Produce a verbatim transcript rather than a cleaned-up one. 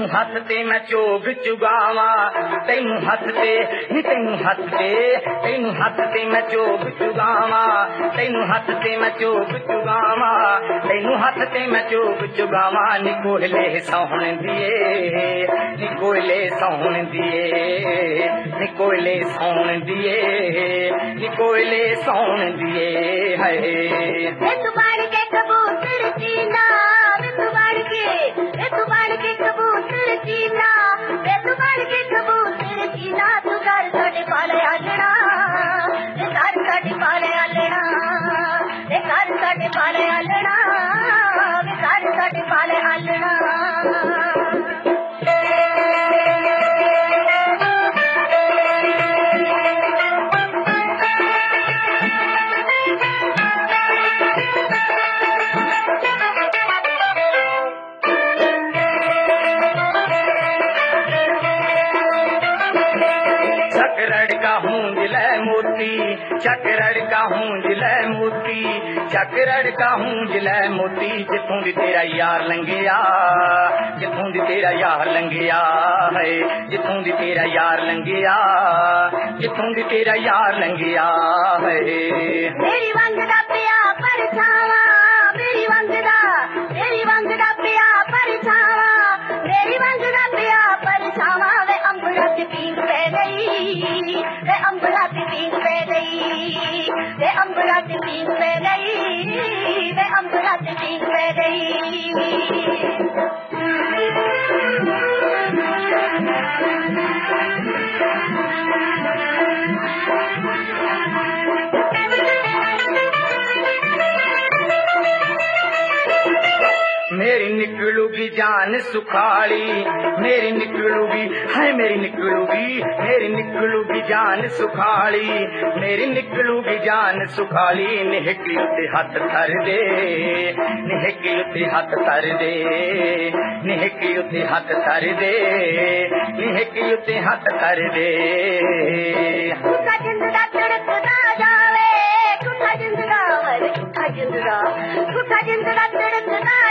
हथ ते मैं चोग चुगावा तेनू हथ ते नी तेनू हथ ते तेनू हथ ते मैं चोग चुगावा तेनू हथ ते मैं चोग चुगावा तेनू हथ ते मैं चोग चुगावा नी कोयले सौण दिए नी कोयले सौण दिए नी कोयले सौण दिए नी कोयले सौण दिए है तू बाड़ के कबूतर चीना तू बाड़ के तू बाड़ के कबूतर चीना तू बाड़ के कबूतर चीना तू घर साडे पाले आलना ते घर साडे पाले आलना ते घर साडे पाले आलना ते घर साडे पाले आलना चकरड़ का हूँ जिले मोती चकरड़ का हूँ जिले मोती जिथों दी तेरा यार लंघिया जिथों दी तेरा यार लंघिया है जिथों दी तेरा यार लंघिया जिथों दी तेरा यार लंघिया है मेरी वंग दा पिया परछावा मेरी वंग दा मेरी वंग दा पिया परछावा मेरी वंग दा पिया परछावा वे अंबड़ा ते पींग पे गई वे अंबड़ा ते पींग पे गई वे अंबड़ा ते पींग पे गई वे अंबड़ा ते पींग पे गई मेरी निकलूगी जान सुखाली मेरी निकलूगी है मेरी निकलूगी मेरी निकलूगी जान सुखाली मेरी निकलूगी जान सुखाली निहकी उते हथ धर दे निहकी उते हथ धर दे निहकी उते हथ धर दे निहकी उते हथ धर दे टूटा जिंदगा तड़कदा जावे टूटा जिंदगा टूटा जिंदगा टूटा जिंदगा तड़कदा